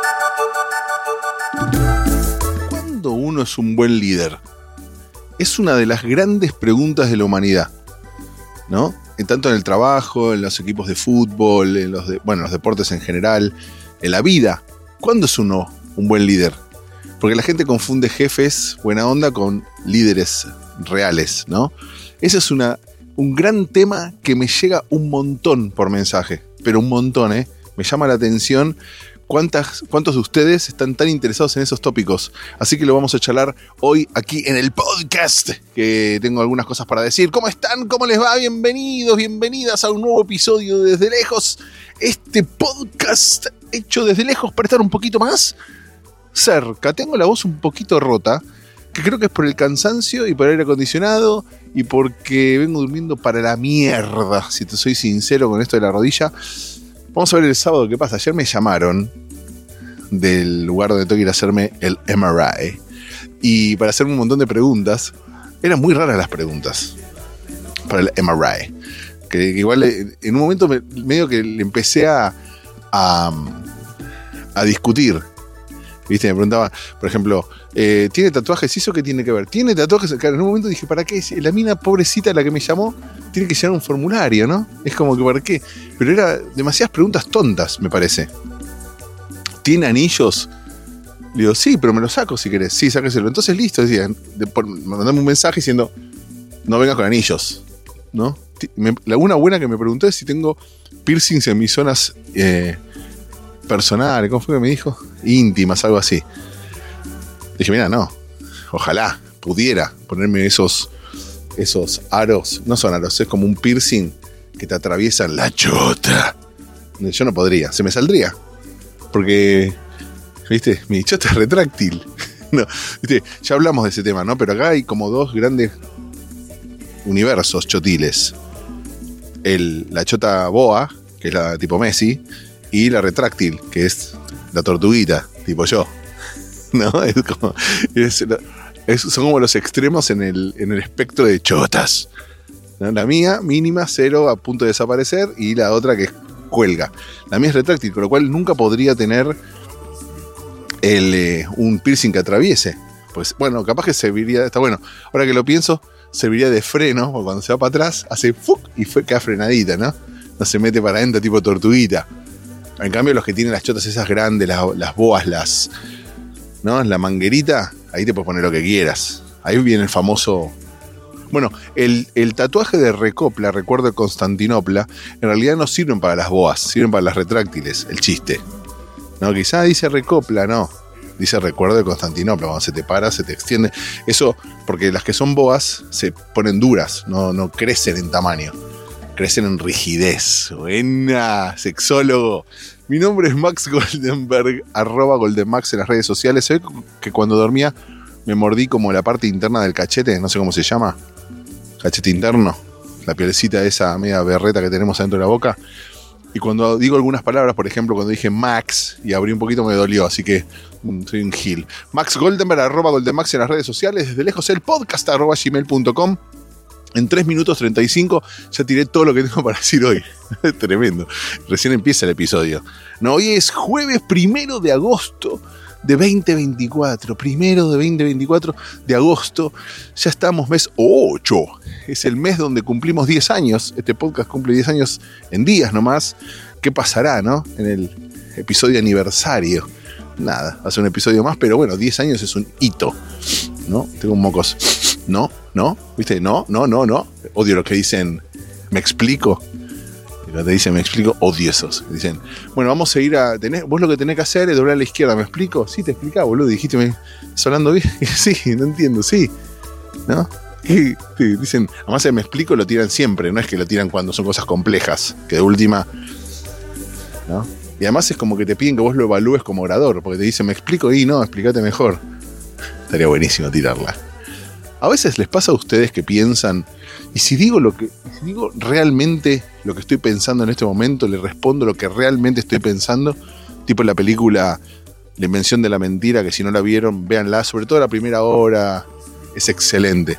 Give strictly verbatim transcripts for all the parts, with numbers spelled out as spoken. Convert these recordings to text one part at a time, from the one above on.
¿Cuándo uno es un buen líder? Es una de las grandes preguntas de la humanidad, ¿no? En tanto en el trabajo, en los equipos de fútbol, en los de, bueno, los deportes en general, en la vida. ¿Cuándo es uno un buen líder? Porque la gente confunde jefes buena onda con líderes reales, ¿no? Ese es una, un gran tema que me llega un montón por mensaje, pero un montón, ¿eh? Me llama la atención cuántas, cuántos de ustedes están tan interesados en esos tópicos. Así que lo vamos a charlar hoy aquí en el podcast, que tengo algunas cosas para decir. ¿Cómo están? ¿Cómo les va? Bienvenidos, bienvenidas a un nuevo episodio de Desde Lejos. Este podcast hecho desde lejos para estar un poquito más cerca. Tengo la voz un poquito rota, que creo que es por el cansancio y por el aire acondicionado y porque vengo durmiendo para la mierda, si te soy sincero con esto de la rodilla. Vamos a ver el sábado qué pasa. Ayer me llamaron del lugar donde tengo que ir a hacerme el M R I y para hacerme un montón de preguntas. Eran muy raras las preguntas para el M R I, que, que igual en un momento me, medio que le empecé a a, a discutir. ¿Viste? Me preguntaba, por ejemplo, eh, ¿tiene tatuajes? ¿Eso qué tiene que ver? ¿Tiene tatuajes? Claro, en un momento dije, ¿para qué? La mina pobrecita, la que me llamó, tiene que llenar un formulario, ¿no? Es como que, ¿para qué? Pero era demasiadas preguntas tontas, me parece. ¿Tiene anillos? Le digo, sí, pero me los saco si querés. Sí, sáqueselo. Entonces, listo, decían, mandame un mensaje diciendo, no vengas con anillos, ¿no? Me, la una buena que me preguntó es si tengo piercings en mis zonas eh, personales. ¿Cómo fue que me dijo? Íntimas, algo así. Dije, mira, no, ojalá pudiera ponerme esos esos aros, no son aros, es como un piercing que te atraviesan la chota. Yo no podría, se me saldría, porque, viste, mi chota es retráctil. No, viste, ya hablamos de ese tema, ¿no? Pero acá hay como dos grandes universos chotiles. El, la chota boa, que es la tipo Messi, y la retráctil, que es la tortuguita, tipo yo. ¿No? Es como, es, es, son como los extremos en el, en el espectro de chotas, ¿no? La mía, mínima, cero, a punto de desaparecer, y la otra que cuelga. La mía es retráctil, con lo cual nunca podría tener el, eh, un piercing que atraviese. Pues bueno, capaz que serviría, está bueno, ahora que lo pienso, serviría de freno, porque cuando se va para atrás, hace ¡fuc! Y fue, queda frenadita, ¿no? No se mete para adentro tipo tortuguita. En cambio, los que tienen las chotas esas grandes, las, las boas, las, ¿no? La manguerita, ahí te puedes poner lo que quieras. Ahí viene el famoso... Bueno, el, el tatuaje de Recopla, recuerdo de Constantinopla, en realidad no sirven para las boas, sirven para las retráctiles, el chiste. No, quizá dice Recopla, no. Dice recuerdo de Constantinopla, cuando se te para, se te extiende. Eso, porque las que son boas se ponen duras, no, no crecen en tamaño. Crecen en rigidez. Buena, sexólogo. Mi nombre es Max Goldenberg, arroba Goldenmax en las redes sociales. Se ve que cuando dormía me mordí como la parte interna del cachete, no sé cómo se llama. Cachete interno. La pielecita esa media berreta que tenemos adentro de la boca. Y cuando digo algunas palabras, por ejemplo, cuando dije Max y abrí un poquito me dolió, así que soy un gil. Max Goldenberg, arroba Goldenmax en las redes sociales. Desde lejos el podcast, arroba gmail punto com. En tres minutos treinta y cinco ya tiré todo lo que tengo para decir hoy. Tremendo. Recién empieza el episodio. No, hoy es jueves primero de agosto de veinte veinticuatro. Primero de veinte veinticuatro de agosto. Ya estamos mes ocho. Es el mes donde cumplimos diez años. Este podcast cumple diez años en días nomás. ¿Qué pasará, no? En el episodio aniversario. Nada, va a ser un episodio más, pero bueno, diez años es un hito, ¿no? Tengo un mocos. No, no, ¿viste? No, no, no, no. Odio los que dicen, ¿me explico? Y los que dicen, ¿me explico? Odio esos. Dicen, bueno, vamos a ir a... Tener, vos lo que tenés que hacer es doblar a la izquierda, ¿me explico? Sí, te explicaba, boludo. Dijiste, ¿me estás hablando bien? Sí, no entiendo, sí. ¿No? Sí, sí, dicen, además el me explico lo tiran siempre, no es que lo tiran cuando son cosas complejas, que de última... ¿No? Y además es como que te piden que vos lo evalúes como orador, porque te dicen, ¿me explico? Y no, explícate mejor. Estaría buenísimo tirarla. A veces les pasa a ustedes que piensan, y si digo lo que, si digo realmente lo que estoy pensando en este momento, le respondo lo que realmente estoy pensando, tipo la película La Invención de la Mentira, que si no la vieron, véanla, sobre todo la primera hora, es excelente.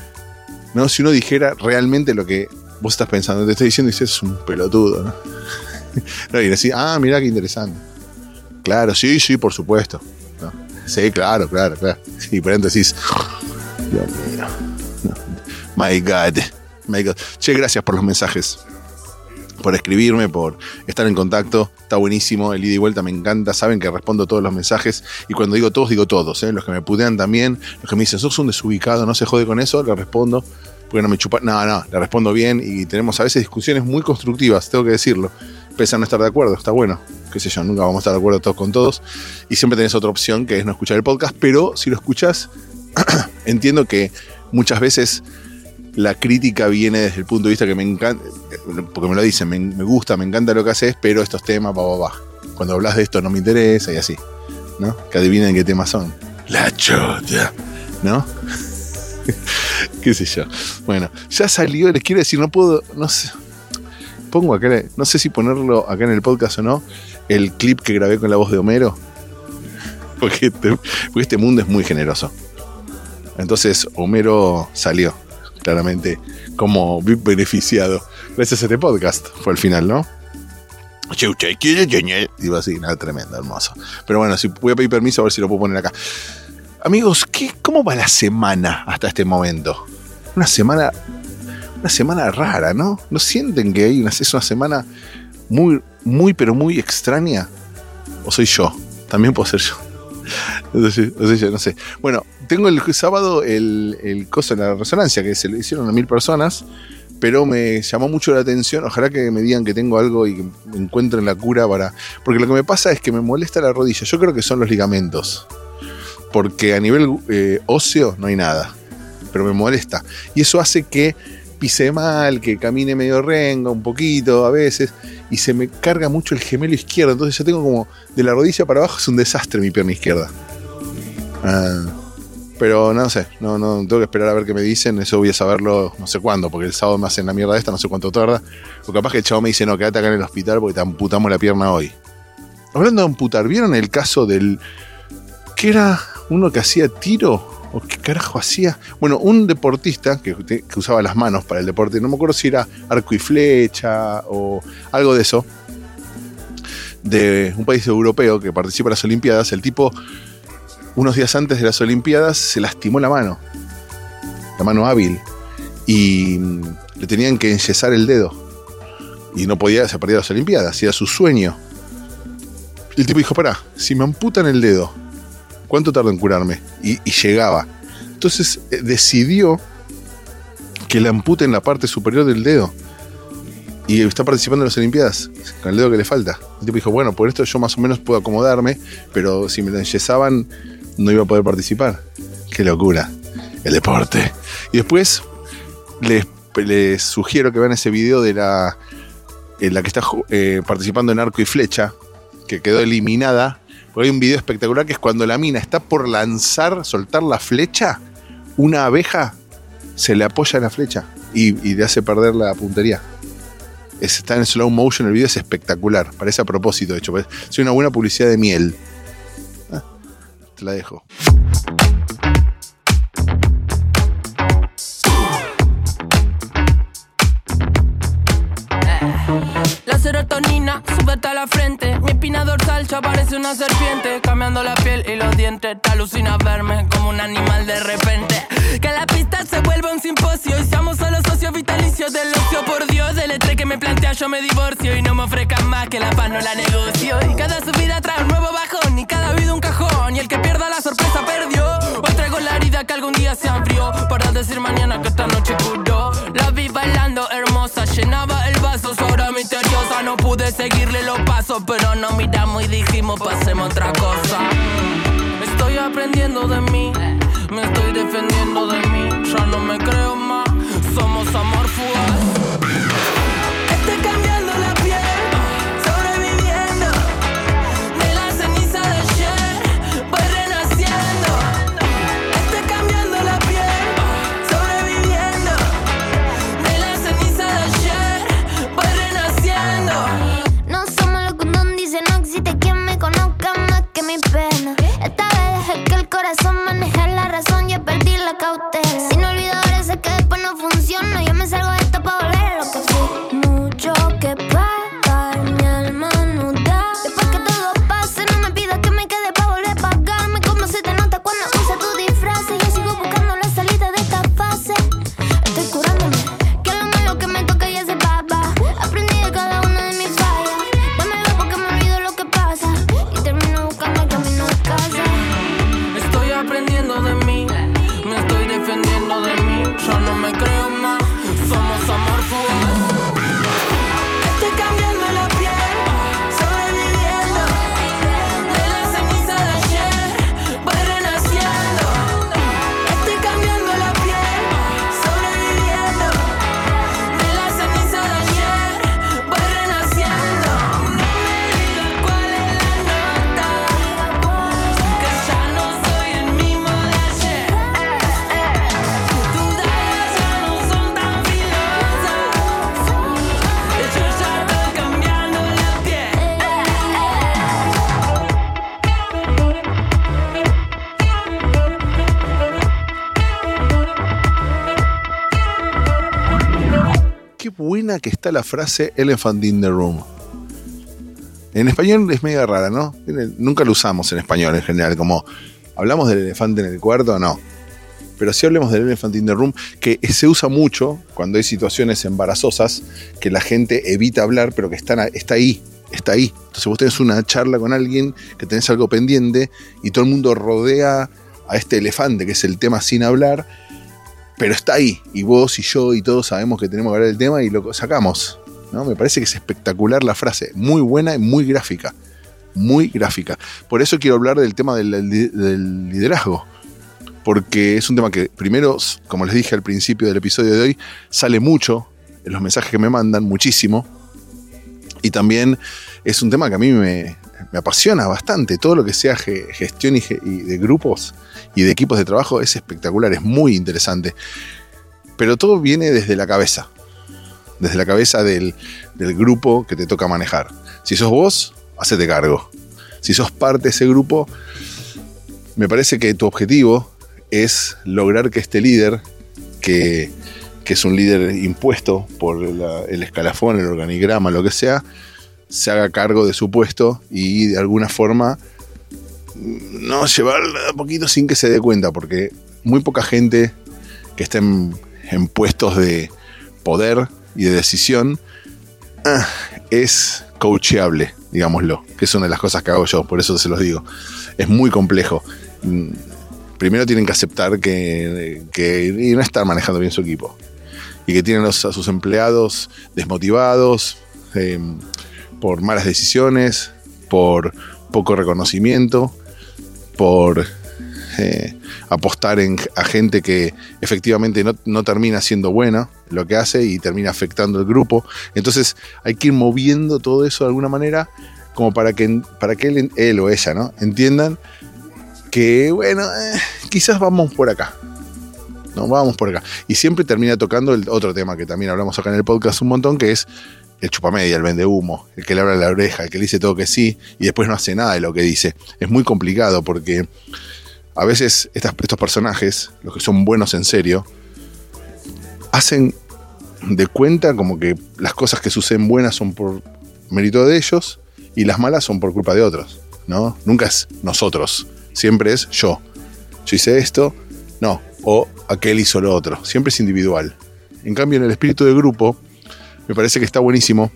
¿No? Si uno dijera realmente lo que vos estás pensando, te estoy diciendo y dices, es un pelotudo, ¿no? No, y decís, ah, mirá qué interesante. claro, sí, sí, por supuesto. ¿No? Sí, claro, claro, claro. Sí, paréntesis. Dios mío. No. My God. My God. Che, gracias por los mensajes. Por escribirme, por estar en contacto. Está buenísimo, el ida y vuelta me encanta. Saben que respondo todos los mensajes. Y cuando digo todos, digo todos, ¿eh? Los que me putean también. Los que me dicen, sos un desubicado, no se jode con eso, le respondo. Porque no me chupa. No, no, le respondo bien. Y tenemos a veces discusiones muy constructivas, tengo que decirlo. Pese a no estar de acuerdo, está bueno. Qué sé yo, nunca vamos a estar de acuerdo todos con todos. Y siempre tenés otra opción, que es no escuchar el podcast. Pero si lo escuchás, entiendo que muchas veces la crítica viene desde el punto de vista que me encanta, porque me lo dicen, me, me gusta, me encanta lo que haces, pero estos temas, va, va, va. Cuando hablas de esto no me interesa y así, ¿no? Que adivinen qué temas son. La chota, ¿no? Qué sé yo. Bueno, ya salió, les quiero decir, no puedo, no sé, pongo acá, no sé si ponerlo acá en el podcast o no, el clip que grabé con la voz de Homero, porque este, porque este mundo es muy generoso. Entonces Homero salió claramente como beneficiado gracias a este podcast. Fue el final, ¿no? Digo así, nada, tremendo, hermoso. Pero bueno, si voy a pedir permiso a ver si lo puedo poner acá. Amigos, ¿qué, ¿cómo va la semana hasta este momento? Una semana, una semana rara, ¿no? ¿No sienten que hay una, es una semana muy, muy, pero muy extraña? ¿O soy yo? También puedo ser yo. No sé, no sé, no sé. Bueno, tengo el sábado el, el coso de la resonancia que se le hicieron a mil personas, pero me llamó mucho la atención. Ojalá que me digan que tengo algo y que me encuentren la cura para. Porque lo que me pasa es que me molesta la rodilla. Yo creo que son los ligamentos. Porque a nivel eh, óseo no hay nada. Pero me molesta. Y eso hace que pise mal, que camine medio rengo un poquito a veces. Y se me carga mucho el gemelo izquierdo. Entonces yo tengo como de la rodilla para abajo es un desastre mi pierna izquierda. Ah, pero no sé, no, no tengo que esperar a ver qué me dicen. Eso voy a saberlo no sé cuándo, porque el sábado me hacen la mierda esta, no sé cuánto tarda. O capaz que el chavo me dice, no, quédate acá en el hospital porque te amputamos la pierna hoy. Hablando de amputar, ¿vieron el caso del... ¿qué era? ¿Uno que hacía tiro? ¿O qué carajo hacía? Bueno, un deportista que, que usaba las manos para el deporte, no me acuerdo si era arco y flecha o algo de eso, de un país europeo que participa en las Olimpiadas. El tipo, unos días antes de las Olimpiadas, se lastimó la mano, la mano hábil, y le tenían que enyesar el dedo, y no podía, se perdía las Olimpiadas, era su sueño. El tipo dijo, pará, si me amputan el dedo, ¿cuánto tardo en curarme? Y, y llegaba. Entonces eh, decidió que le amputen la parte superior del dedo. Y está participando en las Olimpiadas con el dedo que le falta. El tipo dijo, bueno, por esto yo más o menos puedo acomodarme, pero si me lo enyesaban no iba a poder participar. Qué locura. El deporte. Y después les, les sugiero que vean ese video de la, en la que está eh, participando en arco y flecha, que quedó eliminada. Hay un video espectacular que es cuando la mina está por lanzar, soltar la flecha, una abeja se le apoya en la flecha y, y le hace perder la puntería. Es, está en slow motion, el video es espectacular. Parece a propósito, de hecho. Soy una buena publicidad de miel. Ah, te la dejo. La serotonina sube hasta la frente. Mi espina dorsal ya parece una serpiente. Cambiando la piel y los dientes. Te alucina verme como un animal de repente. Que la pista se vuelva un simposio y seamos solo socios vitalicios del ocio. Por Dios, del estrés que me plantea yo me divorcio. Y no me ofrezcan más que la paz no la negocio. Y cada subida trae un nuevo bajón. Y cada vida un cajón. Y el que pierda la sorpresa perdió. Hoy traigo la herida que algún día se abrió. Para decir mañana que esta noche curó. La vi bailando hermosa. Llenaba el vaso, su aura misteriosa. No pude seguirle los pasos, pero nos miramos y dijimos pasemos otra cosa. Estoy aprendiendo de mí, me estoy defendiendo de mí. Ya no me creo más, somos amor fugaz. Estoy cambiando la piel, sobreviviendo. De la ceniza de ayer, voy renaciendo. Estoy cambiando la piel, sobreviviendo. De la ceniza de ayer, voy renaciendo. No somos lo que un don dice, no existe quien me conozca más que mi pena. Esta vez dejé que el corazón buena que está la frase elephant in the room. En español es medio rara, ¿no? Nunca lo usamos en español en general, como hablamos del elefante en el cuarto, no. Pero sí hablemos del elephant in the room, que se usa mucho cuando hay situaciones embarazosas que la gente evita hablar, pero que están, está ahí, está ahí. Entonces vos tenés una charla con alguien, que tenés algo pendiente, y todo el mundo rodea a este elefante, que es el tema sin hablar, pero está ahí, y vos y yo y todos sabemos que tenemos que hablar del tema y lo sacamos, ¿no? Me parece que es espectacular la frase, muy buena y muy gráfica, muy gráfica. Por eso quiero hablar del tema del, del liderazgo, porque es un tema que primero, como les dije al principio del episodio de hoy, sale mucho en los mensajes que me mandan, muchísimo, y también es un tema que a mí me, me apasiona bastante. Todo lo que sea gestión y, y de grupos y de equipos de trabajo es espectacular, es muy interesante, pero todo viene desde la cabeza, desde la cabeza del, del grupo que te toca manejar. Si sos vos, hacete cargo. Si sos parte de ese grupo, me parece que tu objetivo es lograr que este líder, que, que es un líder impuesto por la, el escalafón, el organigrama, lo que sea, se haga cargo de su puesto y de alguna forma no llevarla a poquito sin que se dé cuenta, porque muy poca gente que está en, en puestos de poder y de decisión ah, es coacheable, digámoslo, que es una de las cosas que hago yo, por eso se los digo. Es muy complejo. Primero tienen que aceptar que, que y no están manejando bien su equipo y que tienen los, a sus empleados desmotivados eh, por malas decisiones, por poco reconocimiento, por eh, apostar en, a gente que efectivamente no, no termina siendo buena lo que hace y termina afectando el grupo. Entonces hay que ir moviendo todo eso de alguna manera como para que, para que él, él o ella, ¿no?, entiendan que, bueno, eh, quizás vamos por acá. No, vamos por acá. Y siempre termina tocando el otro tema que también hablamos acá en el podcast un montón, que es el chupamedia, el vendehumo, el que le habla la oreja, el que le dice todo que sí y después no hace nada de lo que dice. Es muy complicado porque a veces estas, estos personajes, los que son buenos en serio, hacen de cuenta como que las cosas que suceden buenas son por mérito de ellos y las malas son por culpa de otros, ¿no? Nunca es nosotros. Siempre es yo. Yo hice esto, no, o aquel hizo lo otro. Siempre es individual. En cambio, en el espíritu de grupo, me parece que está buenísimo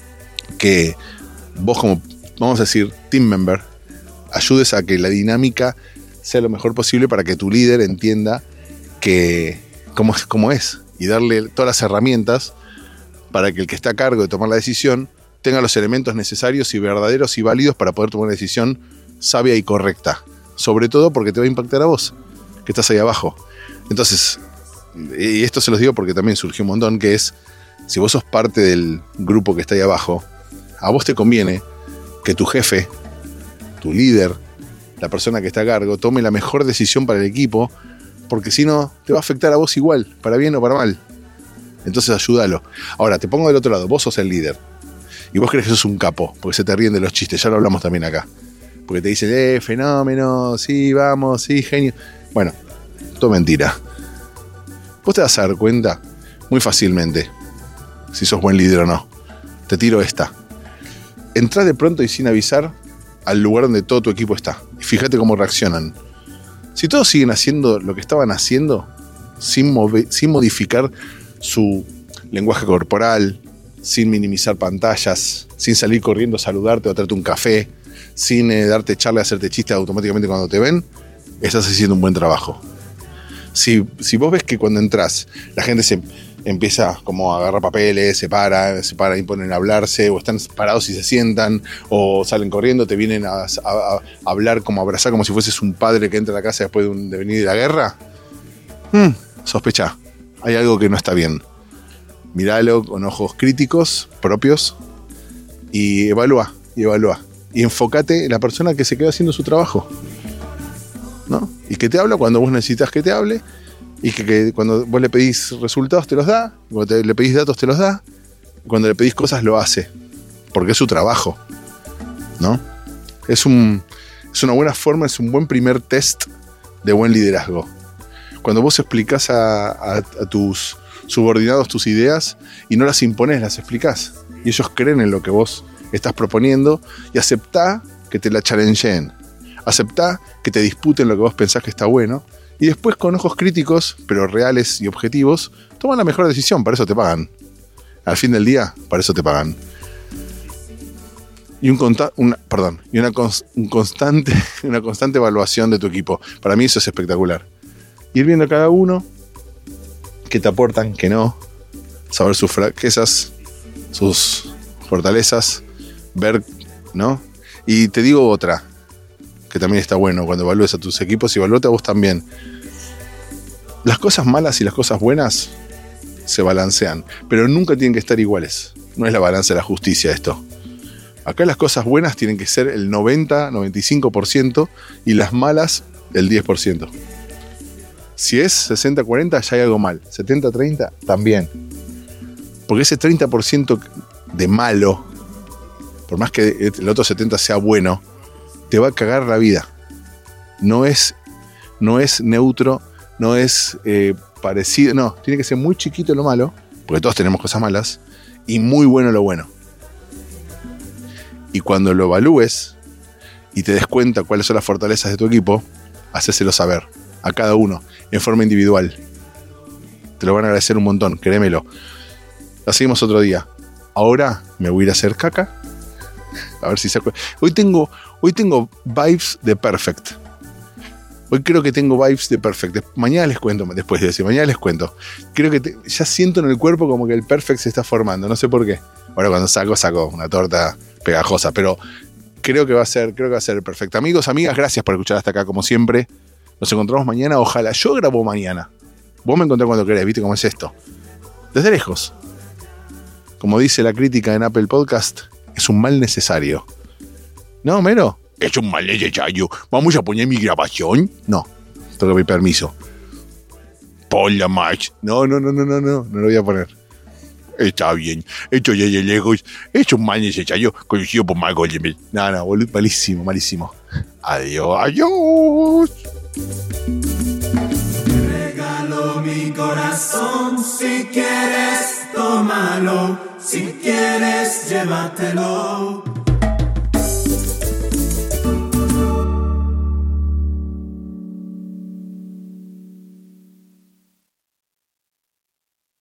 que vos, como, vamos a decir, team member, ayudes a que la dinámica sea lo mejor posible para que tu líder entienda que cómo es, cómo es y darle todas las herramientas para que el que está a cargo de tomar la decisión tenga los elementos necesarios y verdaderos y válidos para poder tomar una decisión sabia y correcta. Sobre todo porque te va a impactar a vos, que estás ahí abajo. Entonces, y esto se los digo porque también surgió un montón, que es, si vos sos parte del grupo que está ahí abajo, a vos te conviene que tu jefe, tu líder, la persona que está a cargo, tome la mejor decisión para el equipo, porque si no, te va a afectar a vos igual, para bien o para mal. Entonces ayúdalo. Ahora, te pongo del otro lado, vos sos el líder, y vos crees que sos un capo, porque se te ríen de los chistes, ya lo hablamos también acá. Porque te dicen, eh, fenómeno, sí, vamos, sí, genio. Bueno, todo mentira. Vos te vas a dar cuenta muy fácilmente si sos buen líder o no. Te tiro esta. Entrá de pronto y sin avisar al lugar donde todo tu equipo está. Y fíjate cómo reaccionan. Si todos siguen haciendo lo que estaban haciendo, sin, mover, sin modificar su lenguaje corporal, sin minimizar pantallas, sin salir corriendo a saludarte o a traerte un café, sin eh, darte charla, hacerte chistes automáticamente cuando te ven, estás haciendo un buen trabajo. Si, si vos ves que cuando entras la gente se empieza como a agarrar papeles, se para, se para y ponen a hablarse, o están parados y se sientan, o salen corriendo, te vienen a, a, a hablar, como a abrazar, como si fueses un padre que entra a la casa después de, un, de venir de la guerra, hmm, sospecha, hay algo que no está bien. Míralo con ojos críticos propios y evalúa, y evalúa. Y enfócate en la persona que se queda haciendo su trabajo, ¿no? Y que te habla cuando vos necesitas que te hable, y que, que cuando vos le pedís resultados te los da, cuando te, le pedís datos te los da, cuando le pedís cosas lo hace, porque es su trabajo, ¿no? Es, un, es una buena forma, es un buen primer test de buen liderazgo. Cuando vos explicás a, a, a tus subordinados tus ideas y no las imponés, las explicás. Y ellos creen en lo que vos estás proponiendo y aceptá que te la challengeen. Aceptá que te disputen lo que vos pensás que está bueno y después con ojos críticos, pero reales y objetivos, toman la mejor decisión, para eso te pagan. Al fin del día, para eso te pagan. Y, un conta- una, perdón, y una, cons- un constante, una constante evaluación de tu equipo. Para mí eso es espectacular. Ir viendo a cada uno, qué te aportan, qué no, saber sus fraquezas, sus fortalezas, ver, ¿no? Y te digo otra, que también está bueno cuando evalúes a tus equipos y evalúate a vos también. Las cosas malas y las cosas buenas se balancean, pero nunca tienen que estar iguales. No es la balanza de la justicia esto. Acá las cosas buenas tienen que ser el noventa, noventa y cinco por ciento y las malas el diez por ciento. Si es sesenta cuarenta ya hay algo mal. setenta treinta también. Porque ese treinta por ciento de malo, por más que el otro setenta sea bueno, te va a cagar la vida. No es, no es neutro, no es eh, parecido, no, tiene que ser muy chiquito lo malo, porque todos tenemos cosas malas, y muy bueno lo bueno. Y cuando lo evalúes y te des cuenta cuáles son las fortalezas de tu equipo, hacéselo saber a cada uno en forma individual. Te lo van a agradecer un montón, créemelo. La seguimos otro día. Ahora me voy a ir a hacer caca. A ver si se acuerda. Hoy tengo, hoy tengo vibes de Perfect. Hoy creo que tengo vibes de Perfect. Mañana les cuento, después de decir, mañana les cuento. Creo que te, ya siento en el cuerpo como que el Perfect se está formando. No sé por qué. Ahora cuando saco, saco una torta pegajosa. Pero creo que va a ser, creo que va a ser perfecto. Amigos, amigas, gracias por escuchar hasta acá, como siempre. Nos encontramos mañana. Ojalá. Yo grabo mañana. Vos me encontrás cuando querés. ¿Viste cómo es esto? Desde lejos. Como dice la crítica en Apple Podcast, es un mal necesario. ¿No, Mero? Es un mal necesario. ¿Vamos a poner mi grabación? No. Tengo que pedir permiso. Ponla más. No, no, no, no, no, no. No lo voy a poner. Está bien. Esto ya de lejos. Es un mal necesario conocido por Mark Goldman. No, no, boludo. Malísimo, malísimo. Adiós, adiós. Regalo mi corazón. Si quieres, tómalo. Si quieres, llévatelo.